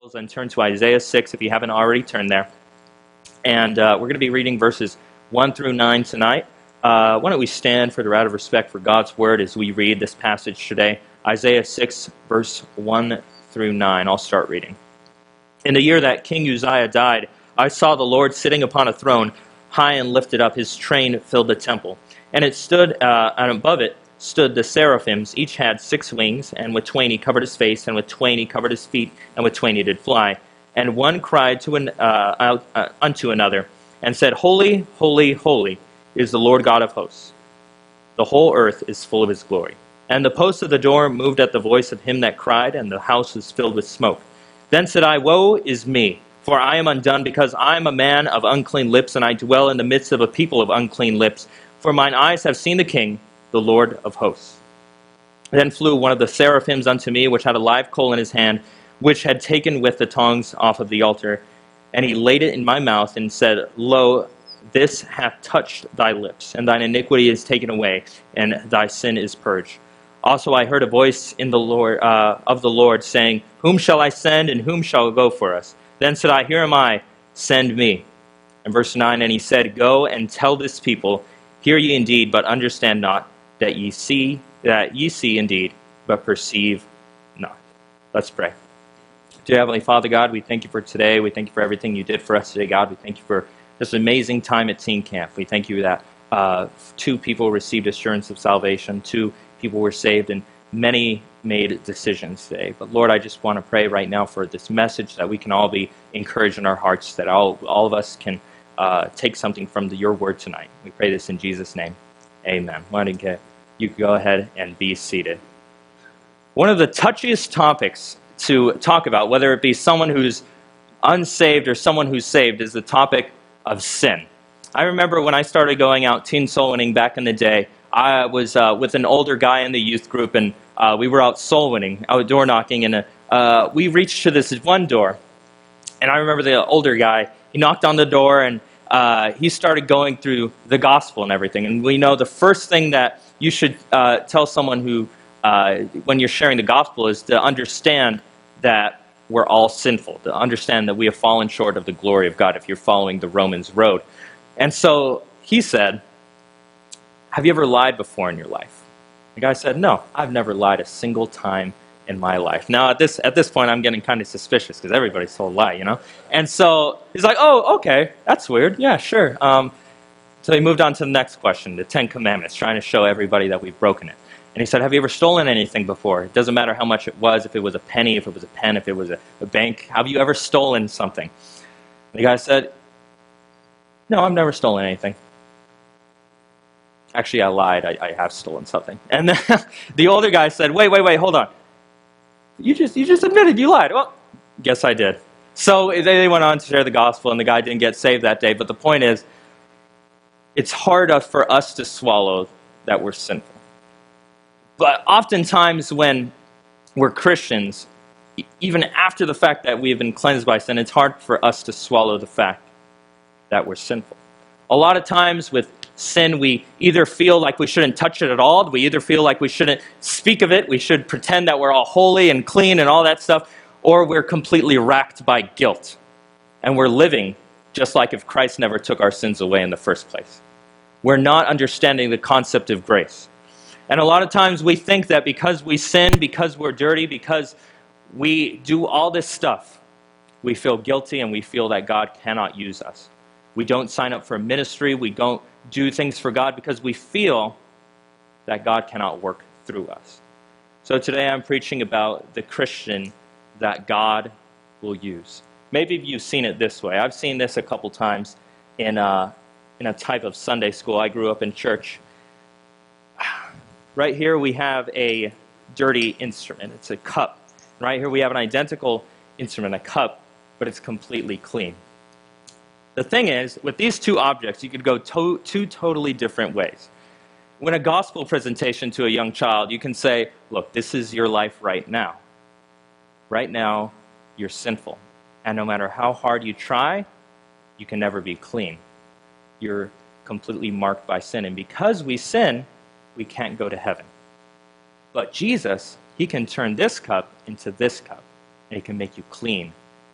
And turn to Isaiah 6 if you haven't already turned there. And we're going to be reading verses 1 through 9 tonight. Why don't we stand for the out of respect for God's word as we read this passage today. Isaiah 6, verse 1 through 9. I'll start reading. In the year that King Uzziah died, I saw the Lord sitting upon a throne, high and lifted up. His train filled the temple. And it stood, and above it stood the seraphims. Each had 6 wings, and with twain he covered his face, and with twain he covered his feet, and with twain he did fly. And one cried unto another, and said, Holy, holy, holy is the Lord God of hosts. The whole earth is full of his glory. And the posts of the door moved at the voice of him that cried, and the house was filled with smoke. Then said I, Woe is me, for I am undone, because I am a man of unclean lips, and I dwell in the midst of a people of unclean lips. For mine eyes have seen the King, the Lord of hosts. Then flew one of the seraphims unto me, which had a live coal in his hand, which had taken with the tongs off of the altar. And he laid it in my mouth, and said, Lo, this hath touched thy lips, and thine iniquity is taken away, and thy sin is purged. Also I heard a voice in the Lord of the Lord, saying, Whom shall I send, and whom shall go for us? Then said I, Here am I, send me. And verse 9, And he said, Go and tell this people, Hear ye indeed, but understand not, that ye see indeed, but perceive not. Let's pray. Dear Heavenly Father, God, we thank you for today. We thank you for everything you did for us today, God. We thank you for this amazing time at teen camp. We thank you that 2 people received assurance of salvation, 2 people were saved, and many made decisions today. But Lord, I just want to pray right now for this message, that we can all be encouraged in our hearts, that all of us can take something from your word tonight. We pray this in Jesus' name. Amen. Why don't you go ahead and be seated. One of the touchiest topics to talk about, whether it be someone who's unsaved or someone who's saved, is the topic of sin. I remember when I started going out teen soul winning back in the day, I was with an older guy in the youth group, and we were out soul winning, out door knocking, and we reached to this one door. And I remember the older guy, he knocked on the door, and he started going through the gospel and everything. And we know the first thing that you should tell someone who, when you're sharing the gospel, is to understand that we're all sinful, to understand that we have fallen short of the glory of God if you're following the Romans road. And so he said, have you ever lied before in your life? The guy said, no, I've never lied a single time in my life. Now, at this point, I'm getting kind of suspicious because everybody's told a lie, you know? And so he's like, oh, okay, that's weird. Yeah, sure. So he moved on to the next question, the 10 Commandments, trying to show everybody that we've broken it. And he said, have you ever stolen anything before? It doesn't matter how much it was, if it was a penny, if it was a pen, if it was a bank. Have you ever stolen something? And the guy said, no, I've never stolen anything. Actually, I lied. I have stolen something. And then the older guy said, wait, hold on. You just admitted you lied. Well, guess I did. So they went on to share the gospel, and the guy didn't get saved that day. But the point is, it's hard for us to swallow that we're sinful. But oftentimes when we're Christians, even after the fact that we have been cleansed by sin, it's hard for us to swallow the fact that we're sinful. A lot of times with sin, we either feel like we shouldn't touch it at all, we either feel like we shouldn't speak of it, we should pretend that we're all holy and clean and all that stuff, or we're completely racked by guilt. And we're living just like if Christ never took our sins away in the first place. We're not understanding the concept of grace. And a lot of times we think that because we sin, because we're dirty, because we do all this stuff, we feel guilty and we feel that God cannot use us. We don't sign up for a ministry, we don't do things for God because we feel that God cannot work through us. So today I'm preaching about the Christian that God will use. Maybe you've seen it this way. I've seen this a couple times in a type of Sunday school. I grew up in church. Right here we have a dirty instrument. It's a cup. Right here we have an identical instrument, a cup, but it's completely clean. The thing is, with these 2 objects, you could go 2 totally different ways. When a gospel presentation to a young child, you can say, look, this is your life right now. Right now, you're sinful. And no matter how hard you try, you can never be clean. You're completely marked by sin. And because we sin, we can't go to heaven. But Jesus, he can turn this cup into this cup, and he can make you clean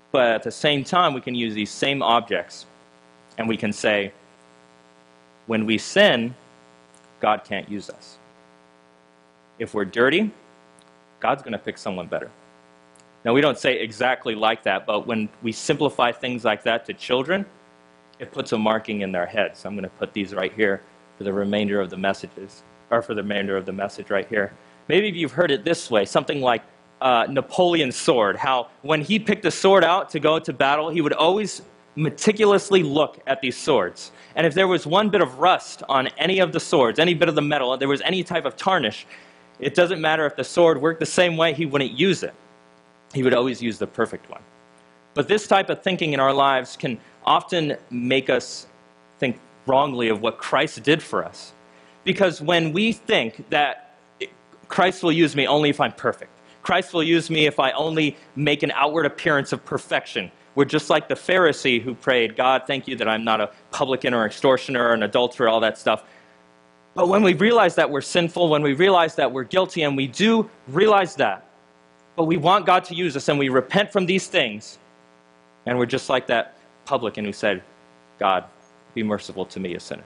But at the same time, we can use these same objects, and we can say, when we sin, God can't use us. If we're dirty, God's going to pick someone better. Now, we don't say exactly like that, but when we simplify things like that to children, it puts a marking in their heads. I'm going to put these right here for the remainder of the messages, or for the remainder of the message right here. Maybe you've heard it this way, something like Napoleon's sword, how when he picked a sword out to go to battle, he would always meticulously look at these swords. And if there was one bit of rust on any of the swords, any bit of the metal, if there was any type of tarnish, it doesn't matter if the sword worked the same way, he wouldn't use it. He would always use the perfect one. But this type of thinking in our lives can often make us think wrongly of what Christ did for us. Because when we think that Christ will use me only if I'm perfect, Christ will use me if I only make an outward appearance of perfection, we're just like the Pharisee who prayed, God, thank you that I'm not a publican or extortioner or an adulterer, all that stuff. But when we realize that we're sinful, when we realize that we're guilty, and we do realize that, but we want God to use us, and we repent from these things, and we're just like that publican who said, God, be merciful to me, a sinner.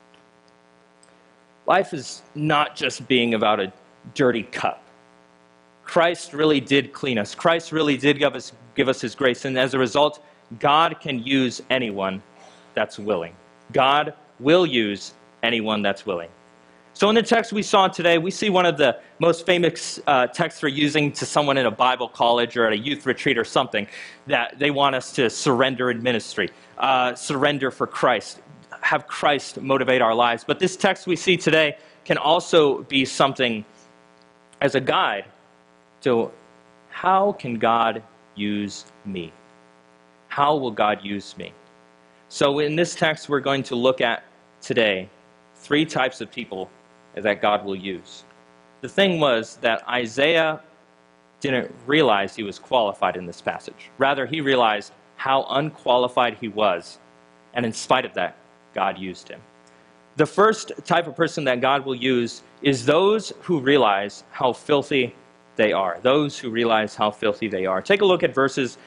Life is not just being about a dirty cup. Christ really did clean us. Christ really did give us his grace, and as a result, God can use anyone that's willing. God will use anyone that's willing. So in the text we saw today, we see one of the most famous texts for using to someone in a Bible college or at a youth retreat or something, that they want us to surrender in ministry, surrender for Christ, have Christ motivate our lives. But this text we see today can also be something as a guide to how can God use me? How will God use me? So in this text we're going to look at today 3 types of people that God will use. The thing was that Isaiah didn't realize he was qualified in this passage. Rather, he realized how unqualified he was, and in spite of that, God used him. The first type of person that God will use is those who realize how filthy they are. Those who realize how filthy they are. Take a look at verses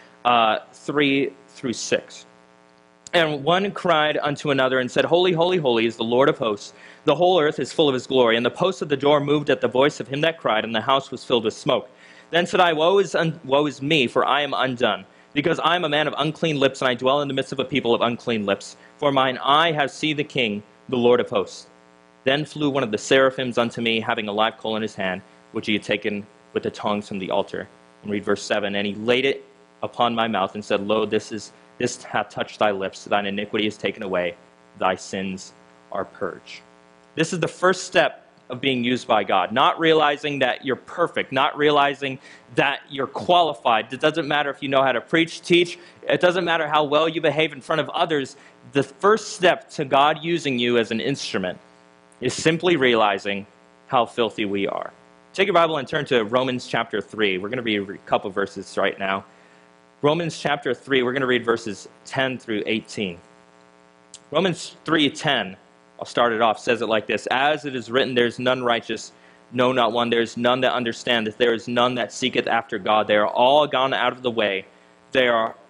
3 through 6. And one cried unto another and said, Holy, holy, holy is the Lord of hosts. The whole earth is full of his glory. And the posts of the door moved at the voice of him that cried, and the house was filled with smoke. Then said I, Woe is me, for I am undone, because I am a man of unclean lips, and I dwell in the midst of a people of unclean lips. For mine eye have seen the King, the Lord of hosts. Then flew one of the seraphims unto me, having a live coal in his hand, which he had taken with the tongs from the altar. And read verse 7. And he laid it upon my mouth, and said, Lo, this hath touched thy lips, thine iniquity is taken away, thy sins are purged. This is the first step of being used by God. Not realizing that you're perfect, not realizing that you're qualified. It doesn't matter if you know how to preach, teach. It doesn't matter how well you behave in front of others. The first step to God using you as an instrument is simply realizing how filthy we are. Take your Bible and turn to Romans chapter 3. We're going to read a couple verses right now. Romans chapter 3, we're going to read verses 10 through 18. Romans 3:10, I'll start it off, says it like this. As it is written, there is none righteous, no, not one. There is none that understandeth. There is none that seeketh after God. They are all gone out of the way. They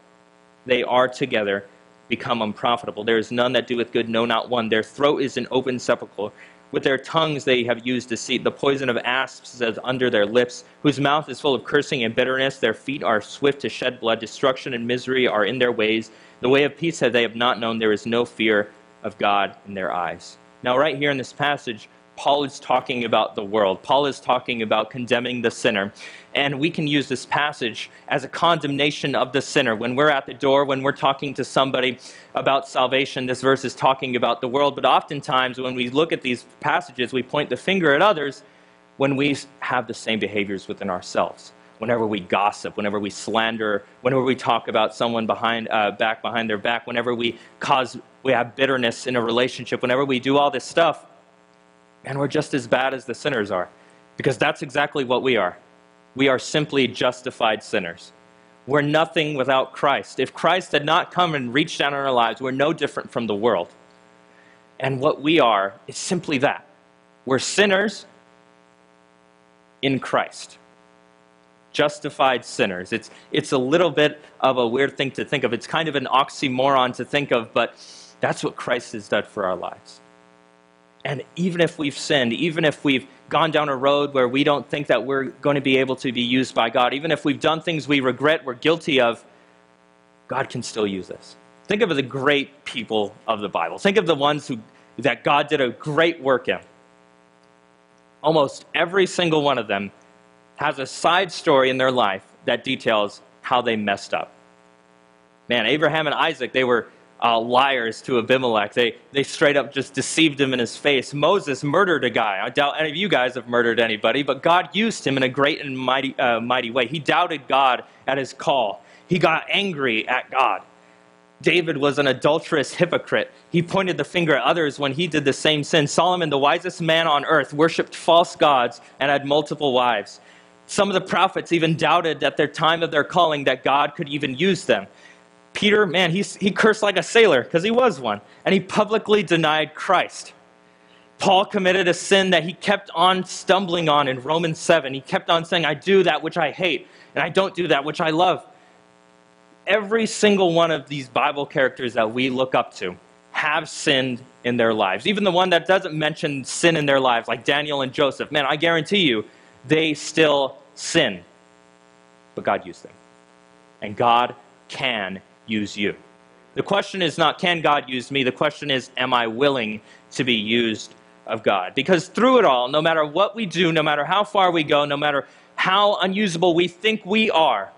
are together become unprofitable. There is none that doeth good, no, not one. Their throat is an open sepulchre. With their tongues they have used deceit. The poison of asps is under their lips, whose mouth is full of cursing and bitterness. Their feet are swift to shed blood. Destruction and misery are in their ways. The way of peace they have not known. There is no fear of God in their eyes. Now, right here in this passage, Paul is talking about the world. Paul is talking about condemning the sinner. And we can use this passage as a condemnation of the sinner. When we're at the door, when we're talking to somebody about salvation, this verse is talking about the world. But oftentimes when we look at these passages, we point the finger at others when we have the same behaviors within ourselves. Whenever we gossip, whenever we slander, whenever we talk about someone behind their back, whenever we have bitterness in a relationship, whenever we do all this stuff, and we're just as bad as the sinners are, because that's exactly what we are. We are simply justified sinners. We're nothing without Christ. If Christ had not come and reached down in our lives, we're no different from the world. And what we are is simply that. We're sinners in Christ. justified sinners. It's a little bit of a weird thing to think of. It's kind of an oxymoron to think of, but that's what Christ has done for our lives. And even if we've sinned, even if we've gone down a road where we don't think that we're going to be able to be used by God, even if we've done things we regret, we're guilty of, God can still use us. Think of the great people of the Bible. Think of the ones that God did a great work in. Almost every single one of them has a side story in their life that details how they messed up. Man, Abraham and Isaac, they were liars to Abimelech. They straight up just deceived him in his face. Moses murdered a guy. I doubt any of you guys have murdered anybody, but God used him in a great and mighty way. He doubted God at his call. He got angry at God. David was an adulterous hypocrite. He pointed the finger at others when he did the same sin. Solomon, the wisest man on earth, worshipped false gods and had multiple wives. Some of the prophets even doubted at their time of their calling that God could even use them. Peter, man, he cursed like a sailor because he was one, and he publicly denied Christ. Paul committed a sin that he kept on stumbling on in Romans 7. He kept on saying, I do that which I hate, and I don't do that which I love. Every single one of these Bible characters that we look up to have sinned in their lives. Even the one that doesn't mention sin in their lives, like Daniel and Joseph, man, I guarantee you, they still sin. But God used them. And God can use you. The question is not, can God use me? The question is, am I willing to be used of God? Because through it all, no matter what we do, no matter how far we go, no matter how unusable we think we are,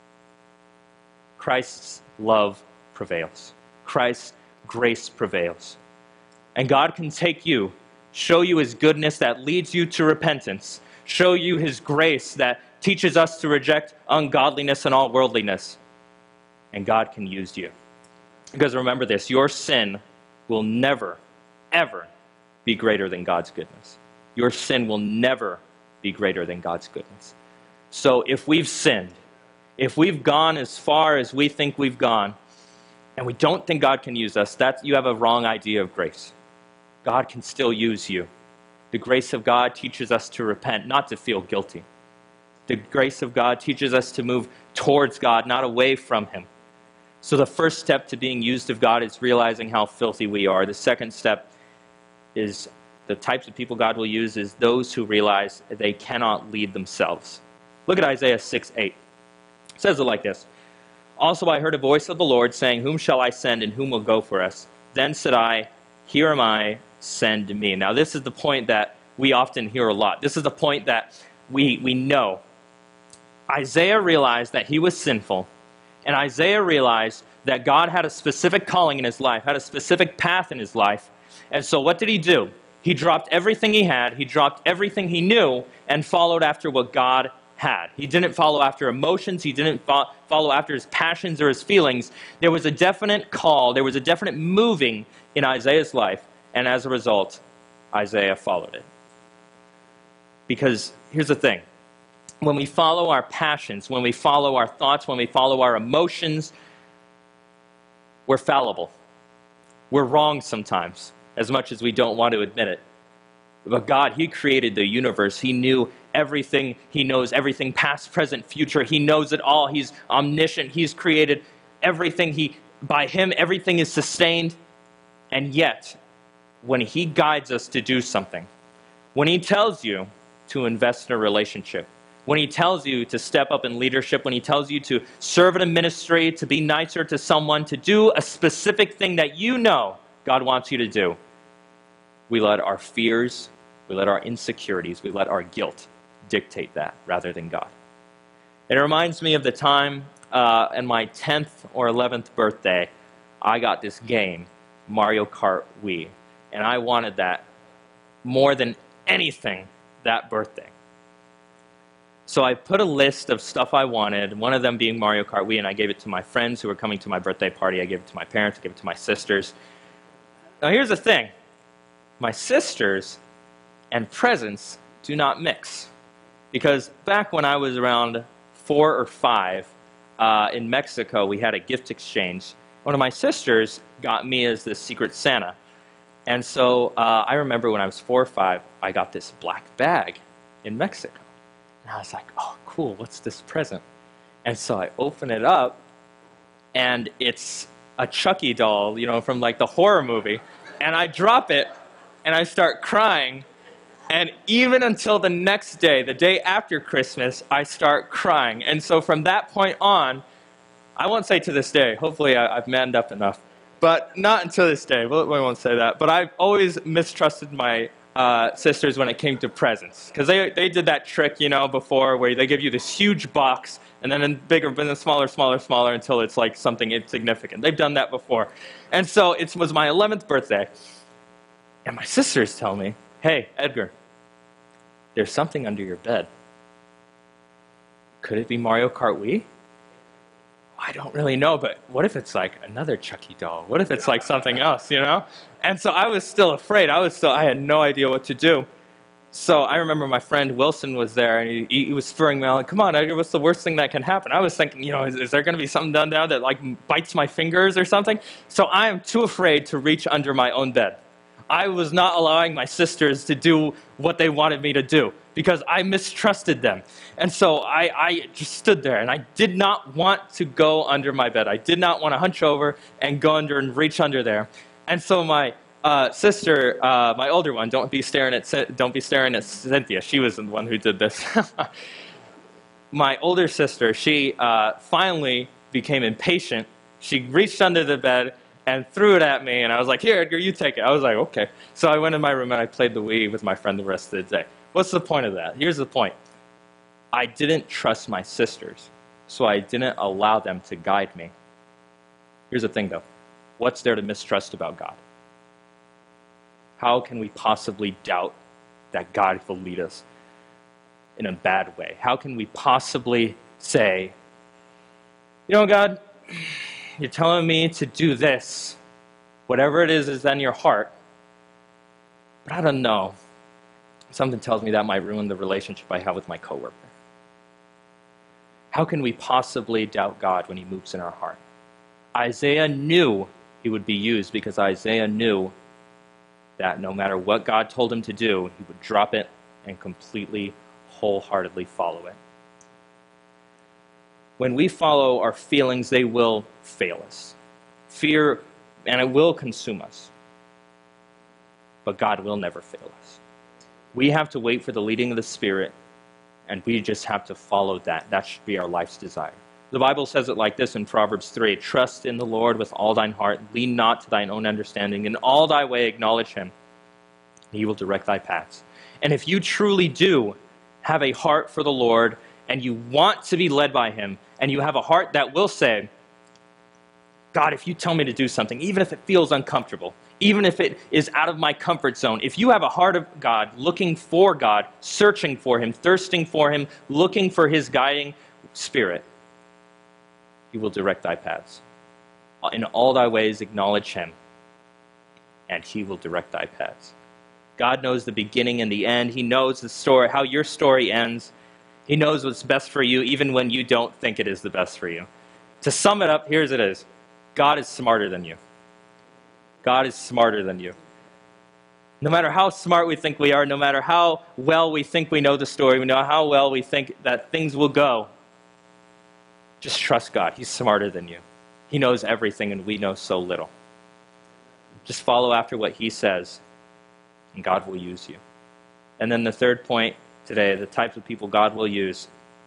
Christ's love prevails. Christ's grace prevails. And God can take you, show you his goodness that leads you to repentance, show you his grace that teaches us to reject ungodliness and all worldliness. And God can use you. Because remember this, your sin will never, ever be greater than God's goodness. Your sin will never be greater than God's goodness. So if we've sinned, if we've gone as far as we think we've gone, and we don't think God can use us, you have a wrong idea of grace. God can still use you. The grace of God teaches us to repent, not to feel guilty. The grace of God teaches us to move towards God, not away from him. So the first step to being used of God is realizing how filthy we are. The second step is the types of people God will use is those who realize they cannot lead themselves. Look at Isaiah 6:8. It says it like this. Also I heard a voice of the Lord saying, whom shall I send and whom will go for us? Then said I, here am I, send me. Now this is the point that we often hear a lot. This is the point that we know. Isaiah realized that he was sinful. And Isaiah realized that God had a specific calling in his life, had a specific path in his life. And so what did he do? He dropped everything he had, he dropped everything he knew, and followed after what God had. He didn't follow after emotions, he didn't follow after his passions or his feelings. There was a definite call, there was a definite moving in Isaiah's life, and as a result, Isaiah followed it. Because here's the thing. When we follow our passions, when we follow our thoughts, when we follow our emotions, we're fallible. We're wrong sometimes, as much as we don't want to admit it. But God, he created the universe. He knew everything. He knows everything, past, present, future. He knows it all. He's omniscient. He's created everything. By him, everything is sustained. And yet, when he guides us to do something, when he tells you to invest in a relationship, when he tells you to step up in leadership, when he tells you to serve in a ministry, to be nicer to someone, to do a specific thing that you know God wants you to do, we let our fears, we let our insecurities, we let our guilt dictate that rather than God. It reminds me of the time in my 10th or 11th birthday, I got this game, Mario Kart Wii, and I wanted that more than anything that birthday. So I put a list of stuff I wanted, one of them being Mario Kart Wii, and I gave it to my friends who were coming to my birthday party. I gave it to my parents, I gave it to my sisters. Now here's the thing. My sisters and presents do not mix. Because back when I was around 4 or 5, in Mexico, we had a gift exchange. One of my sisters got me as the Secret Santa. And so I remember when I was 4 or 5, I got this black bag in Mexico. And I was like, oh, cool, what's this present? And so I open it up, and it's a Chucky doll, from like the horror movie. And I drop it, and I start crying. And even until the next day, the day after Christmas, I start crying. And so from that point on, I won't say to this day, hopefully I've manned up enough, but not until this day, we won't say that. But I've always mistrusted my sisters when it came to presents. Because they did that trick, before, where they give you this huge box, and then bigger, and then smaller, until it's like something insignificant. They've done that before. And so it was my 11th birthday, and my sisters tell me, hey, Edgar, there's something under your bed. Could it be Mario Kart Wii? I don't really know, but what if it's like another Chucky doll? What if it's like something else, And so I was still afraid. I had no idea what to do. So I remember my friend Wilson was there, and he was spurring me on, like, come on, Edgar, what's the worst thing that can happen? I was thinking, is there going to be something done down that like bites my fingers or something? So I am too afraid to reach under my own bed. I was not allowing my sisters to do what they wanted me to do because I mistrusted them. And so I just stood there, and I did not want to go under my bed. I did not want to hunch over and go under and reach under there. And so my sister, my older one, don't be staring at Cynthia. She was the one who did this. My older sister, she finally became impatient. She reached under the bed and threw it at me, and I was like, here, Edgar, you take it. I was like, okay. So I went in my room, and I played the Wii with my friend the rest of the day. What's the point of that? Here's the point. I didn't trust my sisters, so I didn't allow them to guide me. Here's the thing, though. What's there to mistrust about God? How can we possibly doubt that God will lead us in a bad way? How can we possibly say, God, you're telling me to do this, whatever it is in your heart, but I don't know. Something tells me that might ruin the relationship I have with my coworker. How can we possibly doubt God when he moves in our heart? Isaiah knew he would be used because Isaiah knew that no matter what God told him to do, he would drop it and completely, wholeheartedly follow it. When we follow our feelings, they will fail us. Fear, and it will consume us. But God will never fail us. We have to wait for the leading of the Spirit, and we just have to follow that. That should be our life's desire. The Bible says it like this in Proverbs 3, trust in the Lord with all thine heart, lean not to thine own understanding, in all thy way acknowledge him, and he will direct thy paths. And if you truly do have a heart for the Lord, and you want to be led by him, and you have a heart that will say, God, if you tell me to do something, even if it feels uncomfortable, even if it is out of my comfort zone, if you have a heart of God, looking for God, searching for him, thirsting for him, looking for his guiding spirit, he will direct thy paths. In all thy ways acknowledge him, and he will direct thy paths. God knows the beginning and the end. He knows the story, how your story ends. He knows what's best for you, even when you don't think it is the best for you. To sum it up, here's it is. God is smarter than you. God is smarter than you. No matter how smart we think we are, no matter how well we think we know the story, we know how well we think that things will go, just trust God. He's smarter than you. He knows everything, and we know so little. Just follow after what he says, and God will use you. And then the third point today, the types of people God will use,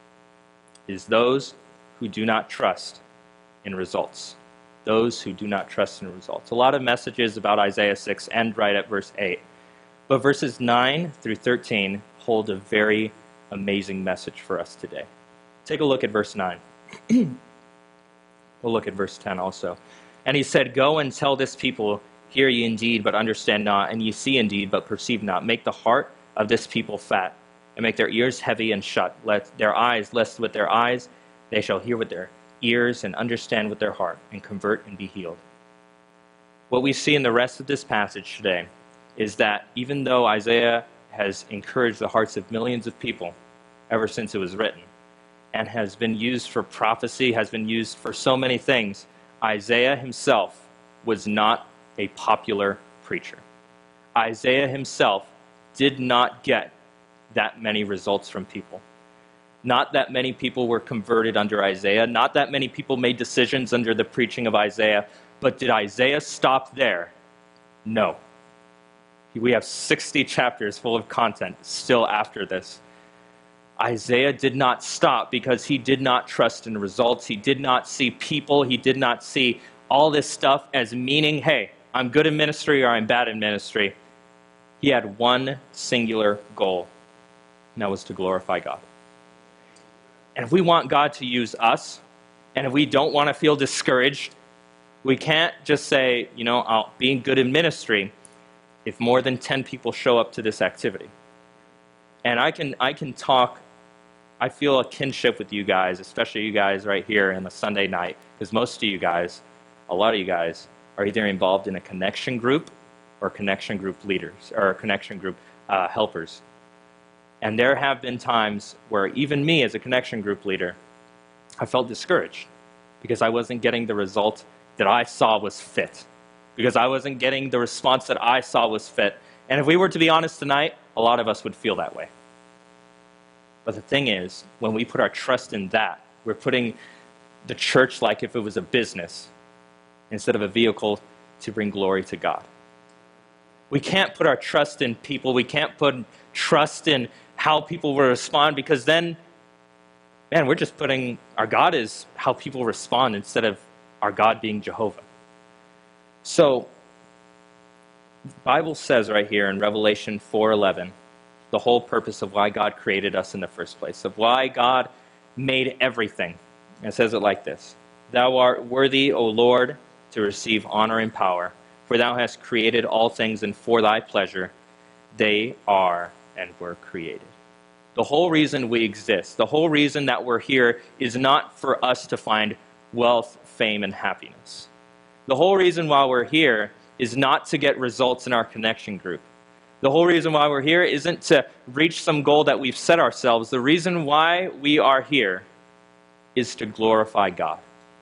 is those who do not trust in results. Those who do not trust in results. A lot of messages about Isaiah 6 end right at verse 8. But verses 9 through 13 hold a very amazing message for us today. Take a look at verse 9. We'll look at verse 10 also. And he said, go and tell this people, hear ye indeed, but understand not, and ye see indeed, but perceive not. Make the heart of this people fat, and make their ears heavy and shut. Let their eyes, lest with their eyes they shall hear with their ears and understand with their heart and convert and be healed. What we see in the rest of this passage today is that even though Isaiah has encouraged the hearts of millions of people ever since it was written and has been used for prophecy, has been used for so many things, Isaiah himself was not a popular preacher. Isaiah himself did not get that many results from people. Not that many people were converted under Isaiah. Not that many people made decisions under the preaching of Isaiah. But did Isaiah stop there? No. We have 60 chapters full of content still after this. Isaiah did not stop because he did not trust in results. He did not see people. He did not see all this stuff as meaning, hey, I'm good in ministry or I'm bad in ministry. He had one singular goal, and that was to glorify God. And if we want God to use us, and if we don't want to feel discouraged, we can't just say, I'll be good in ministry if more than 10 people show up to this activity. And I can talk, I feel a kinship with you guys, especially you guys right here in the Sunday night, because most of you guys, a lot of you guys, are either involved in a connection group or connection group leaders, or connection group helpers. And there have been times where even me as a connection group leader, I felt discouraged because I wasn't getting the result that I saw was fit, because I wasn't getting the response that I saw was fit. And if we were to be honest tonight, a lot of us would feel that way. But the thing is, when we put our trust in that, we're putting the church like if it was a business instead of a vehicle to bring glory to God. We can't put our trust in people. We can't put trust in how people will respond, because then, man, we're just putting our God is how people respond instead of our God being Jehovah. So, the Bible says right here in Revelation 4:11, the whole purpose of why God created us in the first place, of why God made everything. And it says it like this: Thou art worthy, O Lord, to receive honor and power, for thou hast created all things, and for thy pleasure they are and were created. The whole reason we exist, the whole reason that we're here, is not for us to find wealth, fame, and happiness. The whole reason why we're here is not to get results in our connection group. The whole reason why we're here isn't to reach some goal that we've set ourselves. The reason why we are here is to glorify God.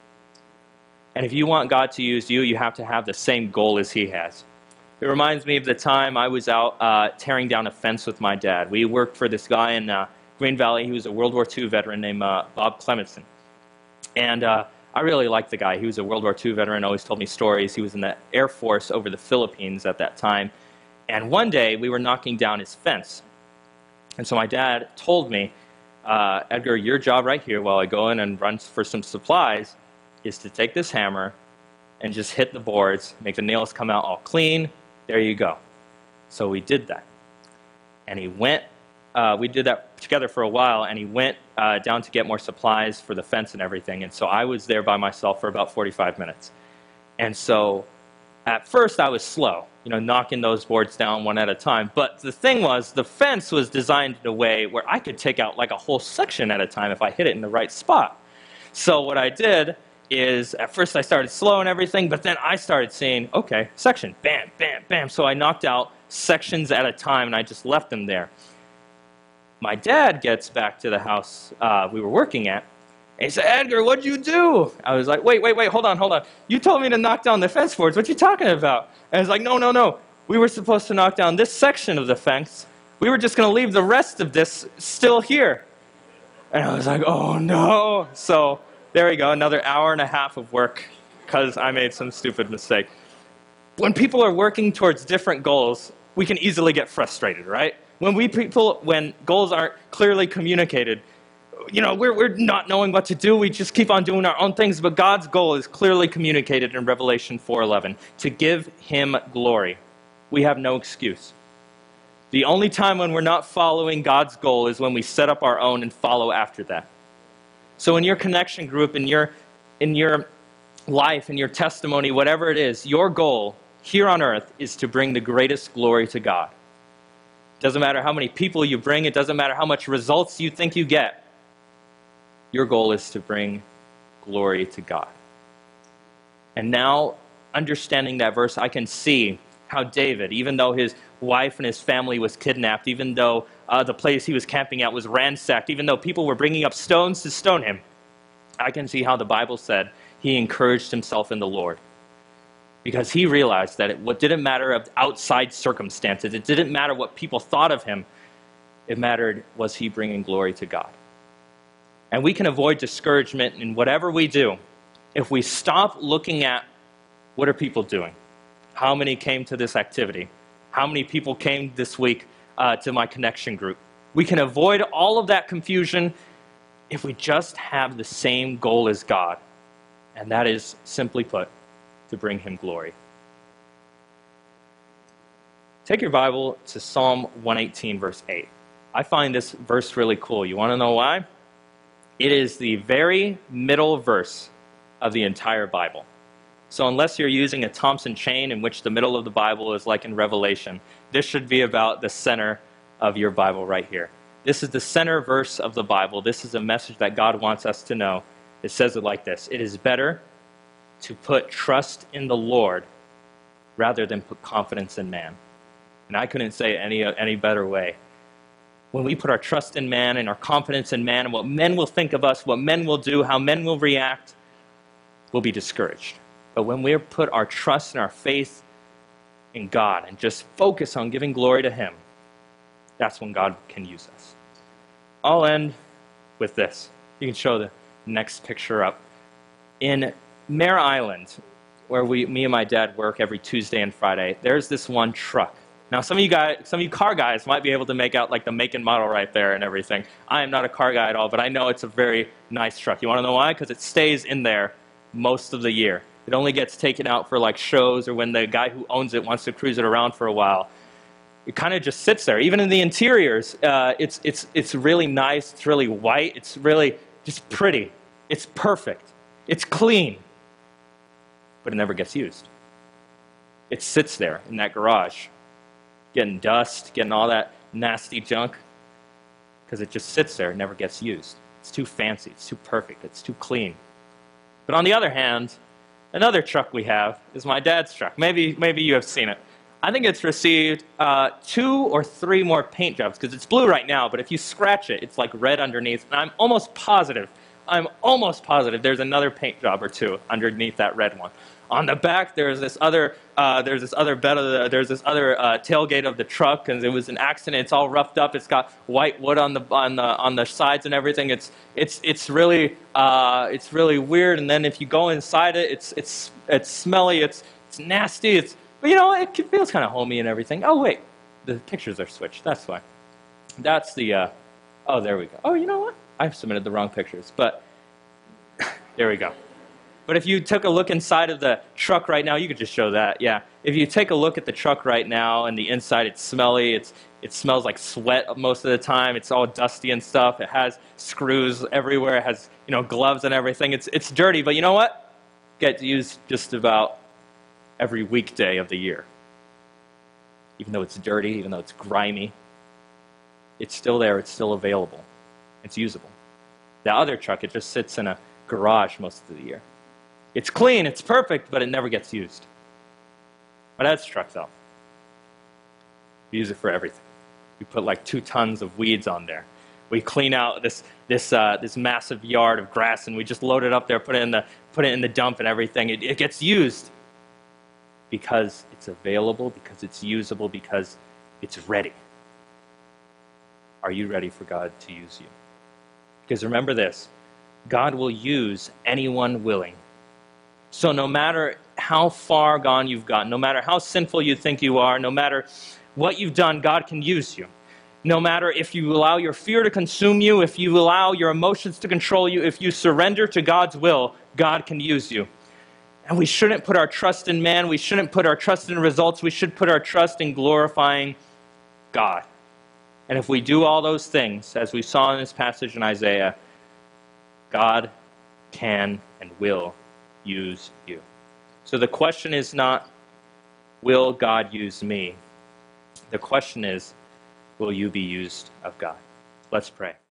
And if you want God to use you, you have to have the same goal as He has. It reminds me of the time I was out tearing down a fence with my dad. We worked for this guy in Green Valley. He was a World War II veteran named Bob Clementson. And I really liked the guy. He was a World War II veteran, always told me stories. He was in the Air Force over the Philippines at that time. And one day, we were knocking down his fence. And so my dad told me, Edgar, your job right here while I go in and run for some supplies is to take this hammer and just hit the boards, make the nails come out all clean. There you go. So we did that. And he went, we did that together for a while, and he went down to get more supplies for the fence and everything. And so I was there by myself for about 45 minutes. And so at first I was slow, knocking those boards down one at a time. But the thing was, the fence was designed in a way where I could take out like a whole section at a time if I hit it in the right spot. So what I did is, at first I started slow and everything, but then I started seeing, okay, section, bam, bam, bam. So I knocked out sections at a time, and I just left them there. My dad gets back to the house we were working at, and he said, Edgar, what'd you do? I was like, wait, hold on. You told me to knock down the fence boards. What you talking about? And I was like, no. We were supposed to knock down this section of the fence. We were just going to leave the rest of this still here. And I was like, oh, no. So there we go, another hour and a half of work because I made some stupid mistake. When people are working towards different goals, we can easily get frustrated, right? When goals aren't clearly communicated, we're not knowing what to do. We just keep on doing our own things. But God's goal is clearly communicated in Revelation 4:11, to give Him glory. We have no excuse. The only time when we're not following God's goal is when we set up our own and follow after that. So in your connection group, in your life, in your testimony, whatever it is, your goal here on earth is to bring the greatest glory to God. It doesn't matter how many people you bring. It doesn't matter how much results you think you get. Your goal is to bring glory to God. And now, understanding that verse, I can see how David, even though his wife and his family was kidnapped, even though the place he was camping at was ransacked, even though people were bringing up stones to stone him, I can see how the Bible said he encouraged himself in the Lord. Because he realized that what didn't matter of outside circumstances, it didn't matter what people thought of him, it mattered was he bringing glory to God. And we can avoid discouragement in whatever we do if we stop looking at what are people doing. How many came to this activity? How many people came this week to my connection group? We can avoid all of that confusion if we just have the same goal as God. And that is, simply put, to bring him glory. Take your Bible to Psalm 118, verse 8. I find this verse really cool. You want to know why? It is the very middle verse of the entire Bible. So unless you're using a Thompson chain in which the middle of the Bible is like in Revelation, this should be about the center of your Bible right here. This is the center verse of the Bible. This is a message that God wants us to know. It says it like this: it is better to put trust in the Lord rather than put confidence in man. And I couldn't say it any better way. When we put our trust in man and our confidence in man and what men will think of us, what men will do, how men will react, we'll be discouraged. But when we put our trust and our faith in God and just focus on giving glory to him, that's when God can use us. I'll end with this. You can show the next picture up. In Mare Island, where me and my dad work every Tuesday and Friday, there's this one truck. Now, some of you car guys might be able to make out like the make and model right there and everything. I am not a car guy at all, but I know it's a very nice truck. You want to know why? Because it stays in there most of the year. It only gets taken out for like shows or when the guy who owns it wants to cruise it around for a while. It kind of just sits there. Even in the interiors, it's really nice. It's really white. It's really just pretty. It's perfect. It's clean. But it never gets used. It sits there in that garage, getting dust, getting all that nasty junk, because it just sits there and never gets used. It's too fancy. It's too perfect. It's too clean. But on the other hand, another truck we have is my dad's truck. Maybe you have seen it. I think it's received 2 or 3 more paint jobs, because it's blue right now, but if you scratch it, it's like red underneath. And I'm almost positive there's another paint job or 2 underneath that red one. On the back, there's this other tailgate of the truck, and it was an accident. It's all roughed up. It's got white wood on the sides and everything. It's really weird. And then if you go inside it, it's smelly. It's nasty. But it feels kind of homey and everything. Oh wait, the pictures are switched. That's why. That's the. Oh, there we go. Oh, you know what? I've submitted the wrong pictures, but there we go. But if you took a look inside of the truck right now, you could just show that, yeah. If you take a look at the truck right now and the inside, it's smelly. It smells like sweat most of the time. It's all dusty and stuff. It has screws everywhere. It has gloves and everything. It's dirty, but you know what? It gets used just about every weekday of the year. Even though it's dirty, even though it's grimy, it's still there. It's still available. It's usable. The other truck, it just sits in a garage most of the year. It's clean, it's perfect, but it never gets used. My dad's truck, though, we use it for everything. We put like 2 tons of weeds on there. We clean out this massive yard of grass, and we just load it up there, put it in the dump and everything. It gets used because it's available, because it's usable, because it's ready. Are you ready for God to use you? Because remember this, God will use anyone willing. So no matter how far gone you've gotten, no matter how sinful you think you are, no matter what you've done, God can use you. No matter if you allow your fear to consume you, if you allow your emotions to control you, if you surrender to God's will, God can use you. And we shouldn't put our trust in man. We shouldn't put our trust in results. We should put our trust in glorifying God. And if we do all those things, as we saw in this passage in Isaiah, God can and will use you. So the question is not, will God use me? The question is, will you be used of God? Let's pray.